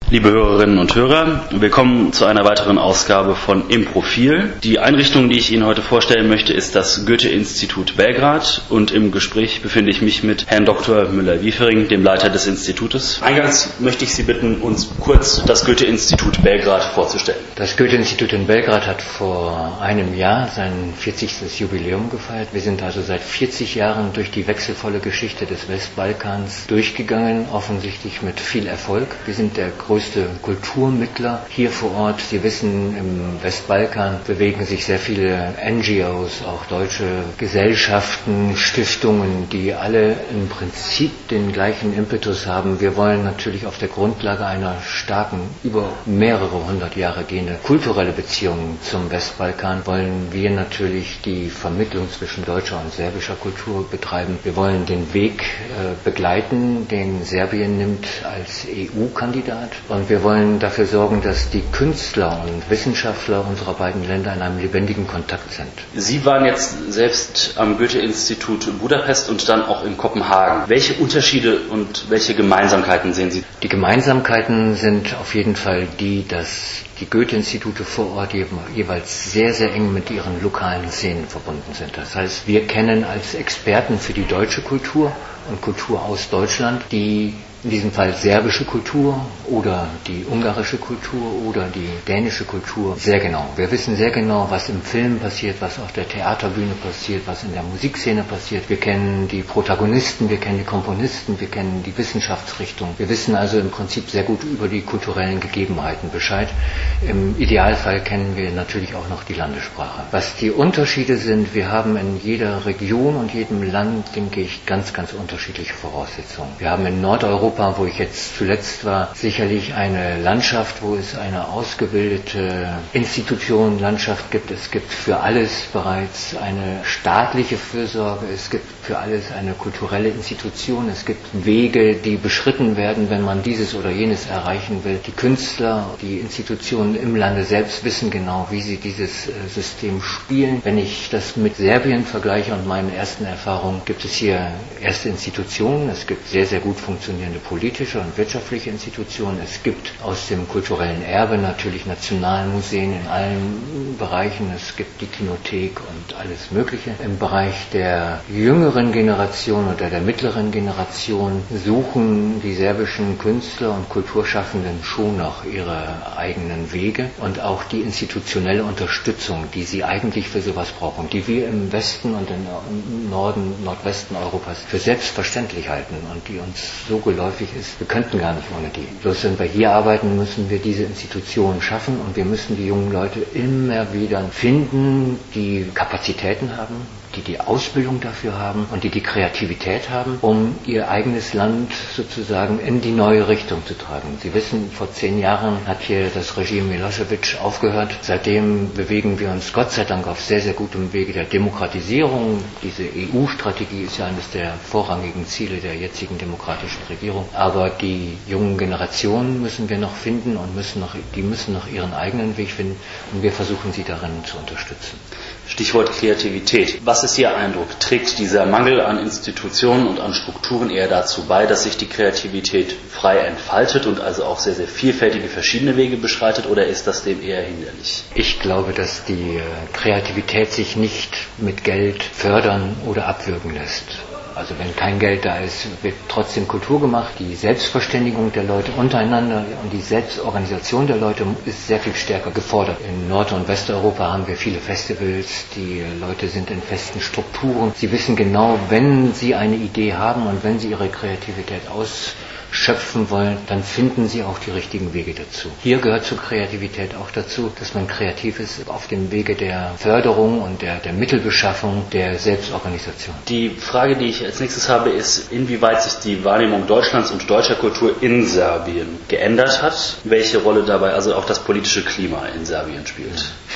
Liebe Hörerinnen und Hörer, willkommen zu einer weiteren Ausgabe von Im Profil. Die Einrichtung, die ich Ihnen heute vorstellen möchte, ist das Goethe-Institut Belgrad und im Gespräch befinde ich mich mit Herrn Dr. Müller-Wiefering, dem Leiter des Institutes. Eingangs möchte ich Sie bitten, uns kurz das Goethe-Institut Belgrad vorzustellen. Das Goethe-Institut in Belgrad hat vor einem Jahr sein 40. Jubiläum gefeiert. Wir sind also seit 40 Jahren durch die wechselvolle Geschichte des Westbalkans durchgegangen, offensichtlich mit viel Erfolg. Wir sind der größte Kulturmittler hier vor Ort. Sie wissen, im Westbalkan bewegen sich sehr viele NGOs, auch deutsche Gesellschaften, Stiftungen, die alle im Prinzip den gleichen Impetus haben. Wir wollen natürlich auf der Grundlage einer starken, über mehrere hundert Jahre gehende kulturelle Beziehung zum Westbalkan, wollen wir natürlich die Vermittlung zwischen deutscher und serbischer Kultur betreiben. Wir wollen den Weg begleiten, den Serbien nimmt als EU-Kandidat. Und wir wollen dafür sorgen, dass die Künstler und Wissenschaftler unserer beiden Länder in einem lebendigen Kontakt sind. Sie waren jetzt selbst am Goethe-Institut in Budapest und dann auch in Kopenhagen. Welche Unterschiede und welche Gemeinsamkeiten sehen Sie? Die Gemeinsamkeiten sind auf jeden Fall die, dass die Goethe-Institute vor Ort jeweils sehr, sehr eng mit ihren lokalen Szenen verbunden sind. Das heißt, wir kennen als Experten für die deutsche Kultur und Kultur aus Deutschland die in diesem Fall serbische Kultur oder die ungarische Kultur oder die dänische Kultur sehr genau. Wir wissen sehr genau, was im Film passiert, was auf der Theaterbühne passiert, was in der Musikszene passiert. Wir kennen die Protagonisten, wir kennen die Komponisten, wir kennen die Wissenschaftsrichtung. Wir wissen also im Prinzip sehr gut über die kulturellen Gegebenheiten Bescheid. Im Idealfall kennen wir natürlich auch noch die Landessprache. Was die Unterschiede sind, wir haben in jeder Region und jedem Land, denke ich, ganz, ganz unterschiedliche Voraussetzungen. Wir haben in Nordeuropa, wo ich jetzt zuletzt war, sicherlich eine Landschaft, wo es eine ausgebildete Institutionenlandschaft gibt. Es gibt für alles bereits eine staatliche Fürsorge, es gibt für alles eine kulturelle Institution, es gibt Wege, die beschritten werden, wenn man dieses oder jenes erreichen will. Die Künstler, die Institutionen im Lande selbst wissen genau, wie sie dieses System spielen. Wenn ich das mit Serbien vergleiche und meinen ersten Erfahrungen, gibt es hier erste Institutionen, es gibt sehr, sehr gut funktionierende politische und wirtschaftliche Institutionen. Es gibt aus dem kulturellen Erbe natürlich Nationalmuseen in allen Bereichen. Es gibt die Kinothek und alles Mögliche. Im Bereich der jüngeren Generation oder der mittleren Generation suchen die serbischen Künstler und Kulturschaffenden schon noch ihre eigenen Wege und auch die institutionelle Unterstützung, die sie eigentlich für sowas brauchen, die wir im Westen und im Norden, Nordwesten Europas für selbstverständlich halten und die uns so geläufig ist, wir könnten gar nicht ohne die. Bloß wenn wir hier arbeiten, müssen wir diese Institutionen schaffen und wir müssen die jungen Leute immer wieder finden, die Kapazitäten haben, die Ausbildung dafür haben und die Kreativität haben, um ihr eigenes Land sozusagen in die neue Richtung zu tragen. Sie wissen, vor 10 Jahren hat hier das Regime Milosevic aufgehört. Seitdem bewegen wir uns Gott sei Dank auf sehr, sehr gutem Wege der Demokratisierung. Diese EU-Strategie ist ja eines der vorrangigen Ziele der jetzigen demokratischen Regierung. Aber die jungen Generationen müssen wir noch finden und die müssen noch ihren eigenen Weg finden und wir versuchen sie darin zu unterstützen. Stichwort Kreativität. Was ist Ihr Eindruck? Trägt dieser Mangel an Institutionen und an Strukturen eher dazu bei, dass sich die Kreativität frei entfaltet und also auch sehr, sehr vielfältige verschiedene Wege beschreitet, oder ist das dem eher hinderlich? Ich glaube, dass die Kreativität sich nicht mit Geld fördern oder abwürgen lässt. Also wenn kein Geld da ist, wird trotzdem Kultur gemacht. Die Selbstverständigung der Leute untereinander und die Selbstorganisation der Leute ist sehr viel stärker gefordert. In Nord- und Westeuropa haben wir viele Festivals, die Leute sind in festen Strukturen. Sie wissen genau, wenn sie eine Idee haben und wenn sie ihre Kreativität ausschöpfen wollen, dann finden sie auch die richtigen Wege dazu. Hier gehört zur Kreativität auch dazu, dass man kreativ ist auf dem Wege der Förderung und der Mittelbeschaffung, der Selbstorganisation. Die Frage, die ich als nächstes habe, ist, inwieweit sich die Wahrnehmung Deutschlands und deutscher Kultur in Serbien geändert hat, welche Rolle dabei also auch das politische Klima in Serbien spielt.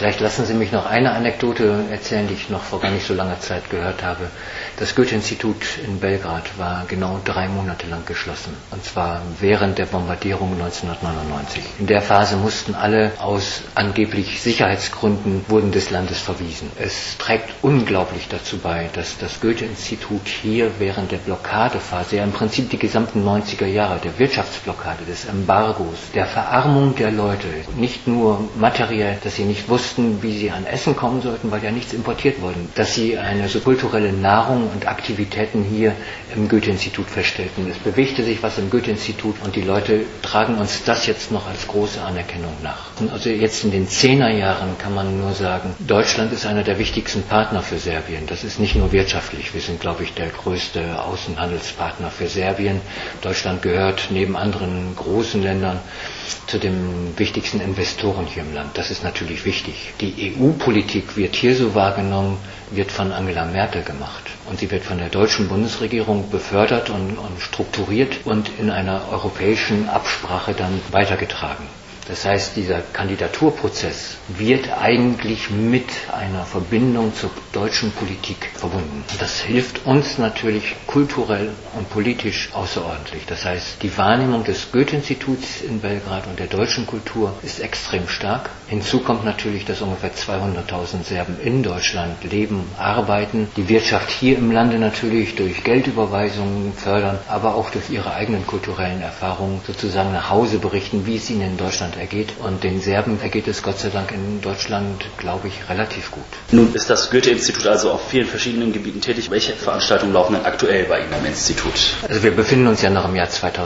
Vielleicht lassen Sie mich noch eine Anekdote erzählen, die ich noch vor gar nicht so langer Zeit gehört habe. Das Goethe-Institut in Belgrad war genau 3 Monate lang geschlossen. Und zwar während der Bombardierung 1999. In der Phase mussten alle aus angeblich Sicherheitsgründen wurden des Landes verwiesen. Es trägt unglaublich dazu bei, dass das Goethe-Institut hier während der Blockadephase, ja im Prinzip die gesamten 90er Jahre, der Wirtschaftsblockade, des Embargos, der Verarmung der Leute, nicht nur materiell, dass sie nicht wussten, wie sie an Essen kommen sollten, weil ja nichts importiert wurde, dass sie eine so kulturelle Nahrung und Aktivitäten hier im Goethe-Institut feststellten. Es bewegte sich was im Goethe-Institut und die Leute tragen uns das jetzt noch als große Anerkennung nach. Und also jetzt in den 10er Jahren kann man nur sagen, Deutschland ist einer der wichtigsten Partner für Serbien. Das ist nicht nur wirtschaftlich. Wir sind, glaube ich, der größte Außenhandelspartner für Serbien. Deutschland gehört neben anderen großen Ländern zu den wichtigsten Investoren hier im Land. Das ist natürlich wichtig. Die EU-Politik wird hier so wahrgenommen, wird von Angela Merkel gemacht. Und sie wird von der deutschen Bundesregierung befördert und strukturiert und in einer europäischen Absprache dann weitergetragen. Das heißt, dieser Kandidaturprozess wird eigentlich mit einer Verbindung zur deutschen Politik verbunden. Und das hilft uns natürlich kulturell und politisch außerordentlich. Das heißt, die Wahrnehmung des Goethe-Instituts in Belgrad und der deutschen Kultur ist extrem stark. Hinzu kommt natürlich, dass ungefähr 200.000 Serben in Deutschland leben, arbeiten, die Wirtschaft hier im Lande natürlich durch Geldüberweisungen fördern, aber auch durch ihre eigenen kulturellen Erfahrungen sozusagen nach Hause berichten, wie es ihnen in Deutschland ergeht. Und den Serben ergeht es Gott sei Dank in Deutschland, glaube ich, relativ gut. Nun ist das Goethe-Institut also auf vielen verschiedenen Gebieten tätig. Welche Veranstaltungen laufen denn aktuell bei Ihnen am Institut? Also wir befinden uns ja noch im Jahr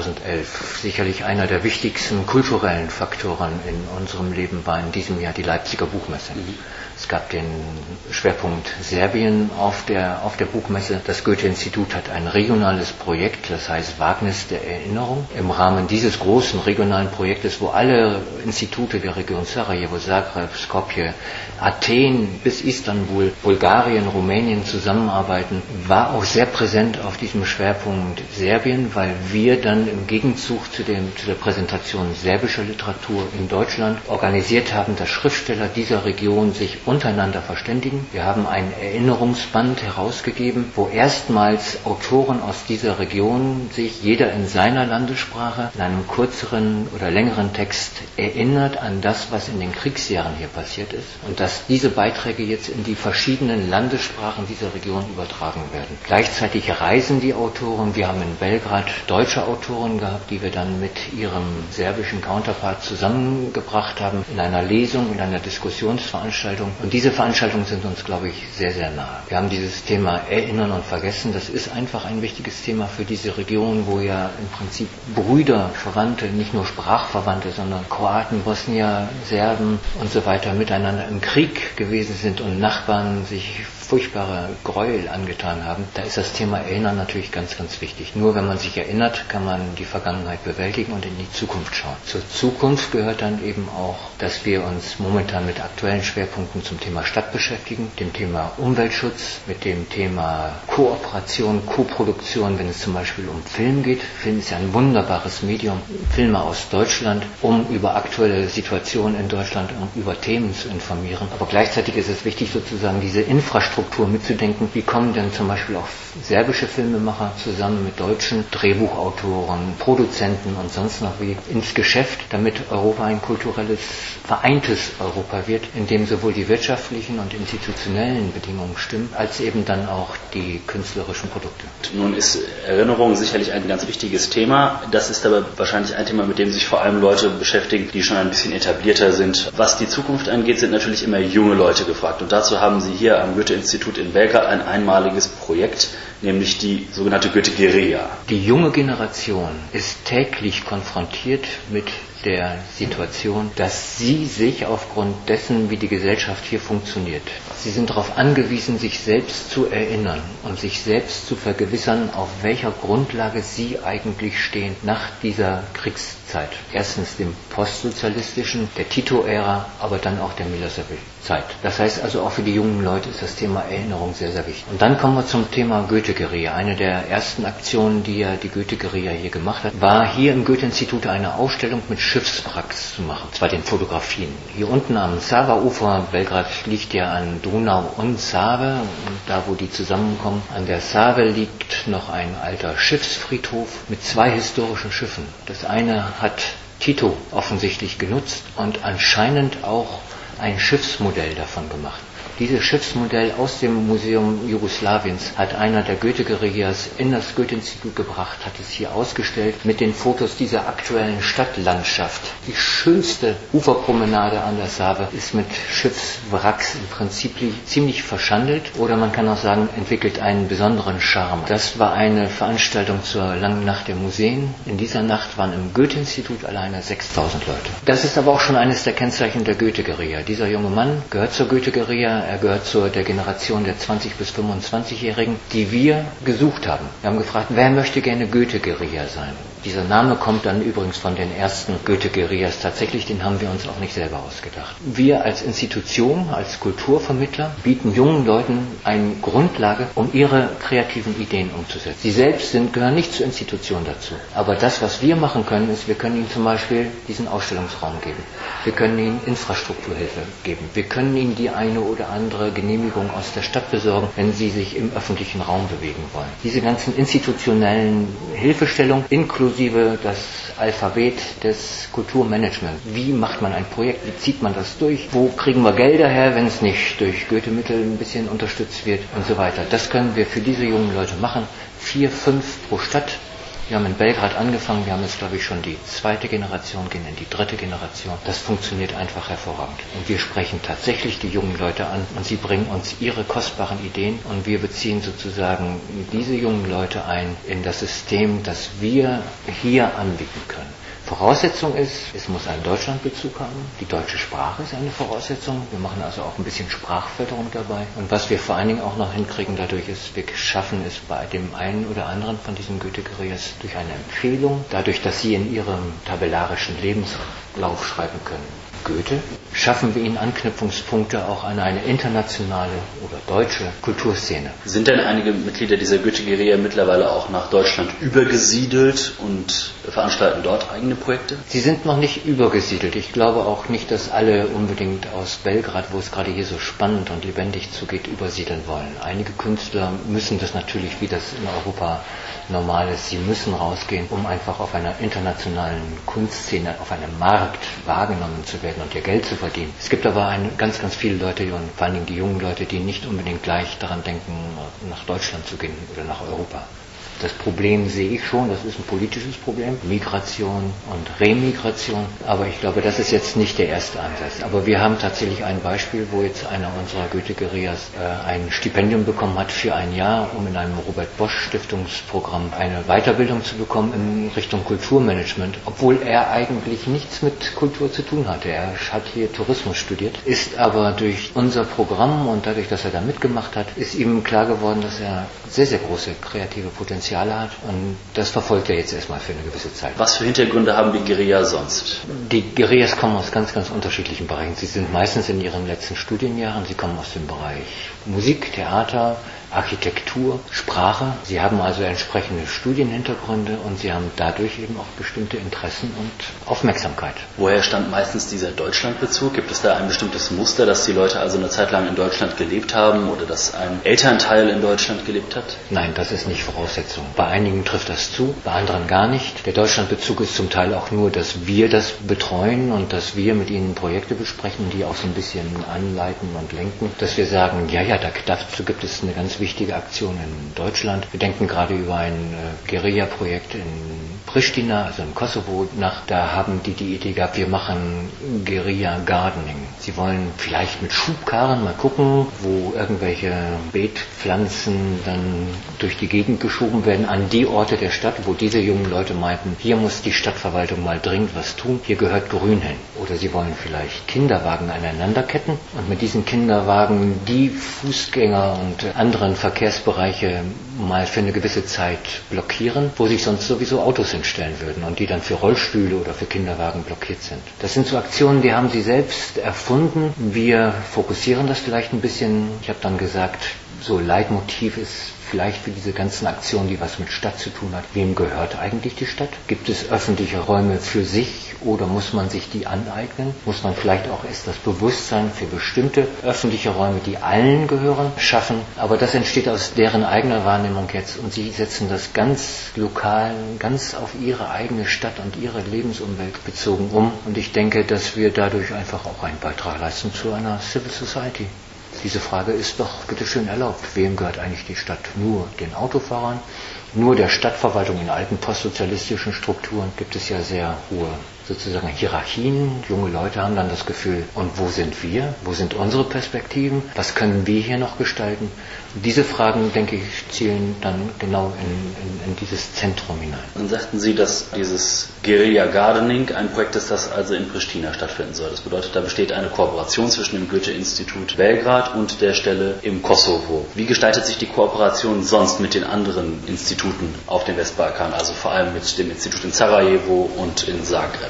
2011. Sicherlich einer der wichtigsten kulturellen Faktoren in unserem Leben war in diesem Jahr die Leipziger Buchmesse. Es gab den Schwerpunkt Serbien auf der Buchmesse. Das Goethe-Institut hat ein regionales Projekt, das heißt Wagnis der Erinnerung. Im Rahmen dieses großen regionalen Projektes, wo alle Institute der Region Sarajevo, Zagreb, Skopje, Athen bis Istanbul, Bulgarien, Rumänien zusammenarbeiten, war auch sehr präsent auf diesem Schwerpunkt Serbien, weil wir dann im Gegenzug zu der Präsentation serbischer Literatur in Deutschland organisiert haben, dass Schriftsteller dieser Region sich untereinander verständigen. Wir haben ein Erinnerungsband herausgegeben, wo erstmals Autoren aus dieser Region sich jeder in seiner Landessprache in einem kürzeren oder längeren Text erinnert an das, was in den Kriegsjahren hier passiert ist und dass diese Beiträge jetzt in die verschiedenen Landessprachen dieser Region übertragen werden. Gleichzeitig reisen die Autoren. Wir haben in Belgrad deutsche Autoren gehabt, die wir dann mit ihrem serbischen Counterpart zusammengebracht haben in einer Lesung, in einer Diskussionsveranstaltung. Und diese Veranstaltungen sind uns, glaube ich, sehr, sehr nahe. Wir haben dieses Thema Erinnern und Vergessen. Das ist einfach ein wichtiges Thema für diese Region, wo ja im Prinzip Brüder, Verwandte, nicht nur Sprachverwandte, sondern Kroaten, Bosnier, Serben und so weiter miteinander im Krieg gewesen sind und Nachbarn sich furchtbare Gräuel angetan haben, da ist das Thema Erinnern natürlich ganz, ganz wichtig. Nur wenn man sich erinnert, kann man die Vergangenheit bewältigen und in die Zukunft schauen. Zur Zukunft gehört dann eben auch, dass wir uns momentan mit aktuellen Schwerpunkten zum Thema Stadt beschäftigen, dem Thema Umweltschutz, mit dem Thema Kooperation, Koproduktion, wenn es zum Beispiel um Film geht. Film ist ja ein wunderbares Medium, Filme aus Deutschland, um über aktuelle Situationen in Deutschland und über Themen zu informieren. Aber gleichzeitig ist es wichtig, sozusagen diese Infrastruktur mitzudenken. Wie kommen denn zum Beispiel auch serbische Filmemacher zusammen mit deutschen Drehbuchautoren, Produzenten und sonst noch wie ins Geschäft, damit Europa ein kulturelles, vereintes Europa wird, in dem sowohl die wirtschaftlichen und institutionellen Bedingungen stimmen, als eben dann auch die künstlerischen Produkte. Nun ist Erinnerung sicherlich ein ganz wichtiges Thema. Das ist aber wahrscheinlich ein Thema, mit dem sich vor allem Leute beschäftigen, die schon ein bisschen etablierter sind. Was die Zukunft angeht, sind natürlich immer junge Leute gefragt. Und dazu haben Sie hier am Goethe-Institut in Belgrad ein einmaliges Projekt, nämlich die sogenannte Goethe-Guerilla. Die junge Generation ist täglich konfrontiert mit der Situation, dass sie sich aufgrund dessen, wie die Gesellschaft hier funktioniert, sie sind darauf angewiesen, sich selbst zu erinnern und sich selbst zu vergewissern, auf welcher Grundlage sie eigentlich stehen nach dieser Kriegszeit. Erstens dem postsozialistischen, der Tito-Ära, aber dann auch der Milosevic-Zeit. Das heißt also auch für die jungen Leute ist das Thema Erinnerung sehr, sehr wichtig. Und dann kommen wir zum Thema Goethe Goethe-Guerilla. Eine der ersten Aktionen, die ja die Goethe-Guerilla hier gemacht hat, war hier im Goethe-Institut eine Ausstellung mit Schiffswracks zu machen, zwar den Fotografien. Hier unten am Sava-Ufer, Belgrad liegt ja an Donau und Save, und da wo die zusammenkommen, an der Save liegt noch ein alter Schiffsfriedhof mit 2 historischen Schiffen. Das eine hat Tito offensichtlich genutzt und anscheinend auch ein Schiffsmodell davon gemacht. Dieses Schiffsmodell aus dem Museum Jugoslawiens hat einer der Goethe-Guerillas in das Goethe-Institut gebracht, hat es hier ausgestellt mit den Fotos dieser aktuellen Stadtlandschaft. Die schönste Uferpromenade an der Save ist mit Schiffswracks im Prinzip ziemlich verschandelt, oder man kann auch sagen, entwickelt einen besonderen Charme. Das war eine Veranstaltung zur langen Nacht der Museen. In dieser Nacht waren im Goethe-Institut alleine 6000 Leute. Das ist aber auch schon eines der Kennzeichen der Goethe-Guerilla. Dieser junge Mann gehört zur Goethe-Guerilla. Er gehört zu der Generation der 20- bis 25-Jährigen, die wir gesucht haben. Wir haben gefragt, wer möchte gerne Goethe-Guerilla sein? Dieser Name kommt dann übrigens von den ersten Goethe-Guerillas tatsächlich, den haben wir uns auch nicht selber ausgedacht. Wir als Institution, als Kulturvermittler bieten jungen Leuten eine Grundlage, um ihre kreativen Ideen umzusetzen. Sie selbst gehören nicht zur Institution dazu. Aber das, was wir machen können, ist, wir können ihnen zum Beispiel diesen Ausstellungsraum geben. Wir können ihnen Infrastrukturhilfe geben. Wir können ihnen die eine oder andere Genehmigung aus der Stadt besorgen, wenn sie sich im öffentlichen Raum bewegen wollen. Diese ganzen institutionellen Hilfestellungen inklusive das Alphabet des Kulturmanagements. Wie macht man ein Projekt? Wie zieht man das durch? Wo kriegen wir Gelder her, wenn es nicht durch Goethe-Mittel ein bisschen unterstützt wird und so weiter. Das können wir für diese jungen Leute machen. 4, 5 pro Stadt. Wir haben in Belgrad angefangen, wir haben jetzt, glaube ich, schon die 2. Generation, gehen in die 3. Generation. Das funktioniert einfach hervorragend. Und wir sprechen tatsächlich die jungen Leute an und sie bringen uns ihre kostbaren Ideen und wir beziehen sozusagen diese jungen Leute ein in das System, das wir hier anbieten können. Voraussetzung ist, es muss einen Deutschlandbezug haben. Die deutsche Sprache ist eine Voraussetzung. Wir machen also auch ein bisschen Sprachförderung dabei. Und was wir vor allen Dingen auch noch hinkriegen dadurch ist, wir schaffen es bei dem einen oder anderen von diesen Goethe-Guerillas durch eine Empfehlung, dadurch, dass sie in ihrem tabellarischen Lebenslauf schreiben können. Goethe, schaffen wir ihnen Anknüpfungspunkte auch an eine internationale oder deutsche Kulturszene. Sind denn einige Mitglieder dieser Goethe-Guerilla mittlerweile auch nach Deutschland übergesiedelt und veranstalten dort eigene Projekte? Sie sind noch nicht übergesiedelt. Ich glaube auch nicht, dass alle unbedingt aus Belgrad, wo es gerade hier so spannend und lebendig zugeht, übersiedeln wollen. Einige Künstler müssen das natürlich, wie das in Europa normal ist, sie müssen rausgehen, um einfach auf einer internationalen Kunstszene, auf einem Markt wahrgenommen zu werden und ihr Geld zu verdienen. Es gibt aber ganz, ganz viele Leute und vor allen Dingen die jungen Leute, die nicht unbedingt gleich daran denken, nach Deutschland zu gehen oder nach Europa. Das Problem sehe ich schon, das ist ein politisches Problem, Migration und Remigration, aber ich glaube, das ist jetzt nicht der erste Ansatz. Aber wir haben tatsächlich ein Beispiel, wo jetzt einer unserer Goethe-Guerillas ein Stipendium bekommen hat für ein Jahr, um in einem Robert-Bosch-Stiftungsprogramm eine Weiterbildung zu bekommen in Richtung Kulturmanagement, obwohl er eigentlich nichts mit Kultur zu tun hatte. Er hat hier Tourismus studiert, ist aber durch unser Programm und dadurch, dass er da mitgemacht hat, ist ihm klar geworden, dass er sehr, sehr große kreative Potenziale hat und das verfolgt er jetzt erstmal für eine gewisse Zeit. Was für Hintergründe haben die Guerilla sonst? Die Guerillas kommen aus ganz, ganz unterschiedlichen Bereichen. Sie sind meistens in ihren letzten Studienjahren, sie kommen aus dem Bereich Musik, Theater, Architektur, Sprache. Sie haben also entsprechende Studienhintergründe und sie haben dadurch eben auch bestimmte Interessen und Aufmerksamkeit. Woher stammt meistens dieser Deutschlandbezug? Gibt es da ein bestimmtes Muster, dass die Leute also eine Zeit lang in Deutschland gelebt haben oder dass ein Elternteil in Deutschland gelebt hat? Nein, das ist nicht Voraussetzung. Bei einigen trifft das zu, bei anderen gar nicht. Der Deutschlandbezug ist zum Teil auch nur, dass wir das betreuen und dass wir mit ihnen Projekte besprechen, die auch so ein bisschen anleiten und lenken, dass wir sagen, dazu gibt es eine ganz wichtige Aktion in Deutschland. Wir denken gerade über ein Guerilla-Projekt in Pristina, also im Kosovo, nach. Da haben die Idee gehabt, wir machen Guerilla-Gardening. Sie wollen vielleicht mit Schubkarren mal gucken, wo irgendwelche Beetpflanzen dann durch die Gegend geschoben werden, an die Orte der Stadt, wo diese jungen Leute meinten, hier muss die Stadtverwaltung mal dringend was tun, hier gehört Grün hin. Oder sie wollen vielleicht Kinderwagen aneinanderketten und mit diesen Kinderwagen die Fußgänger und anderen Verkehrsbereiche mal für eine gewisse Zeit blockieren, wo sich sonst sowieso Autos hinstellen würden und die dann für Rollstühle oder für Kinderwagen blockiert sind. Das sind so Aktionen, die haben sie selbst erfunden. Wir fokussieren das vielleicht ein bisschen. Ich habe dann gesagt, so Leitmotiv ist vielleicht für diese ganzen Aktionen, die was mit Stadt zu tun hat. Wem gehört eigentlich die Stadt? Gibt es öffentliche Räume für sich oder muss man sich die aneignen? Muss man vielleicht auch erst das Bewusstsein für bestimmte öffentliche Räume, die allen gehören, schaffen? Aber das entsteht aus deren eigener Wahrnehmung jetzt und sie setzen das ganz lokal, ganz auf ihre eigene Stadt und ihre Lebensumwelt bezogen um. Und ich denke, dass wir dadurch einfach auch einen Beitrag leisten zu einer Civil Society. Diese Frage ist doch bitteschön erlaubt. Wem gehört eigentlich die Stadt? Nur den Autofahrern? Nur der Stadtverwaltung? In alten postsozialistischen Strukturen gibt es ja sehr hohe sozusagen Hierarchien. Junge Leute haben dann das Gefühl, und wo sind wir? Wo sind unsere Perspektiven? Was können wir hier noch gestalten? Und diese Fragen, denke ich, zielen dann genau in dieses Zentrum hinein. Dann sagten Sie, dass dieses Guerilla Gardening ein Projekt ist, das also in Pristina stattfinden soll. Das bedeutet, da besteht eine Kooperation zwischen dem Goethe-Institut Belgrad und der Stelle im Kosovo. Wie gestaltet sich die Kooperation sonst mit den anderen Instituten auf dem Westbalkan, also vor allem mit dem Institut in Sarajevo und in Zagreb?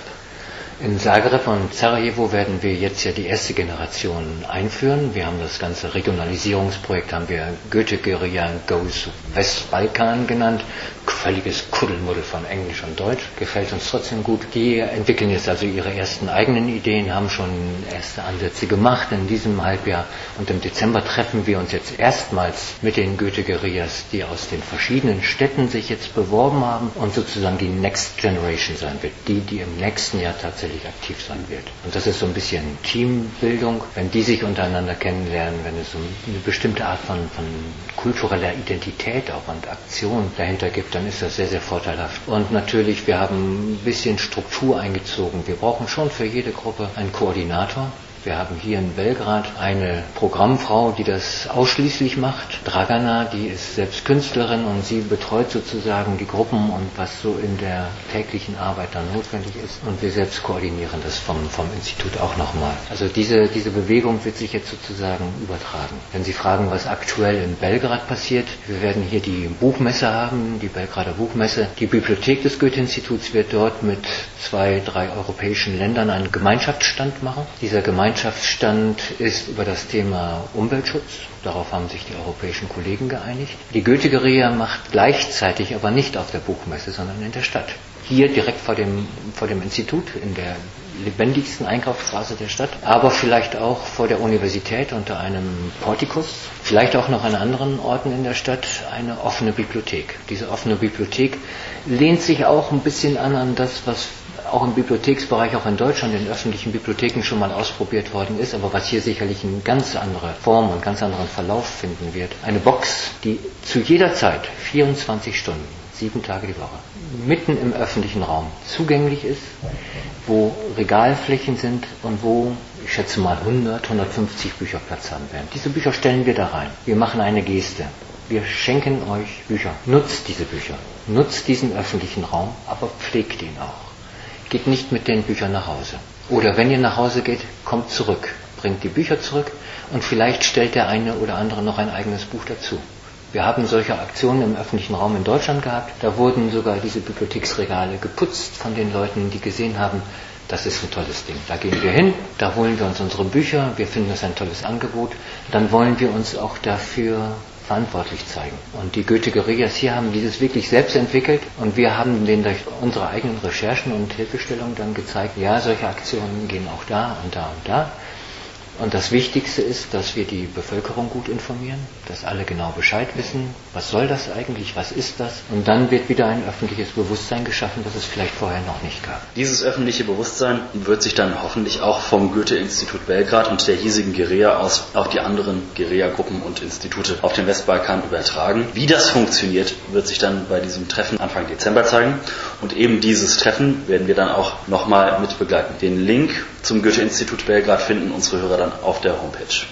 In Zagreb und Sarajevo werden wir jetzt ja die erste Generation einführen. Wir haben das ganze Regionalisierungsprojekt, haben wir Goethe Guerilla Goes Westbalkan genannt. Völliges Kuddelmuddel von Englisch und Deutsch. Gefällt uns trotzdem gut. Die entwickeln jetzt also ihre ersten eigenen Ideen, haben schon erste Ansätze gemacht in diesem Halbjahr. Und im Dezember treffen wir uns jetzt erstmals mit den Goethe-Guerillas, die aus den verschiedenen Städten sich jetzt beworben haben und sozusagen die Next Generation sein wird. Die im nächsten Jahr tatsächlich aktiv sein wird. Und das ist so ein bisschen Teambildung. Wenn die sich untereinander kennenlernen, wenn es so eine bestimmte Art von kultureller Identität auch und Aktion dahinter gibt, dann ist das sehr, sehr vorteilhaft. Und natürlich, wir haben ein bisschen Struktur eingezogen. Wir brauchen schon für jede Gruppe einen Koordinator. Wir haben hier in Belgrad eine Programmfrau, die das ausschließlich macht. Dragana, die ist selbst Künstlerin und sie betreut sozusagen die Gruppen und was so in der täglichen Arbeit dann notwendig ist. Und wir selbst koordinieren das vom Institut auch nochmal. Also diese Bewegung wird sich jetzt sozusagen übertragen. Wenn Sie fragen, was aktuell in Belgrad passiert, wir werden hier die Buchmesse haben, die Belgrader Buchmesse. Die Bibliothek des Goethe-Instituts wird dort mit 2, 3 europäischen Ländern einen Gemeinschaftsstand machen. Dieser Gemeinschaftsstand ist über das Thema Umweltschutz. Darauf haben sich die europäischen Kollegen geeinigt. Die Goethe-Guerilla macht gleichzeitig, aber nicht auf der Buchmesse, sondern in der Stadt. Hier direkt vor dem Institut, in der lebendigsten Einkaufsstraße der Stadt, aber vielleicht auch vor der Universität unter einem Portikus, vielleicht auch noch an anderen Orten in der Stadt eine offene Bibliothek. Diese offene Bibliothek lehnt sich auch ein bisschen an das, was auch im Bibliotheksbereich, auch in Deutschland, in öffentlichen Bibliotheken schon mal ausprobiert worden ist, aber was hier sicherlich eine ganz andere Form und ganz anderen Verlauf finden wird. Eine Box, die zu jeder Zeit, 24 Stunden, 7 Tage die Woche, mitten im öffentlichen Raum zugänglich ist, wo Regalflächen sind und wo, ich schätze mal, 150 Bücher Platz haben werden. Diese Bücher stellen wir da rein. Wir machen eine Geste. Wir schenken euch Bücher. Nutzt diese Bücher. Nutzt diesen öffentlichen Raum, aber pflegt ihn auch. Geht nicht mit den Büchern nach Hause. Oder wenn ihr nach Hause geht, kommt zurück. Bringt die Bücher zurück und vielleicht stellt der eine oder andere noch ein eigenes Buch dazu. Wir haben solche Aktionen im öffentlichen Raum in Deutschland gehabt. Da wurden sogar diese Bibliotheksregale geputzt von den Leuten, die gesehen haben, das ist ein tolles Ding. Da gehen wir hin, da holen wir uns unsere Bücher, wir finden das ein tolles Angebot. Dann wollen wir uns auch dafür verantwortlich zeigen. Und die Goethe-Guerillas hier haben dieses wirklich selbst entwickelt und wir haben denen durch unsere eigenen Recherchen und Hilfestellungen dann gezeigt, ja, solche Aktionen gehen auch da und da und da. Und das Wichtigste ist, dass wir die Bevölkerung gut informieren, dass alle genau Bescheid wissen, was soll das eigentlich, was ist das? Und dann wird wieder ein öffentliches Bewusstsein geschaffen, das es vielleicht vorher noch nicht gab. Dieses öffentliche Bewusstsein wird sich dann hoffentlich auch vom Goethe-Institut Belgrad und der hiesigen Guerilla aus auf die anderen Guerilla-Gruppen und Institute auf dem Westbalkan übertragen. Wie das funktioniert, wird sich dann bei diesem Treffen Anfang Dezember zeigen. Und eben dieses Treffen werden wir dann auch nochmal mit begleiten. Den Link zum Goethe-Institut Belgrad finden unsere Hörer dann auf der Homepage.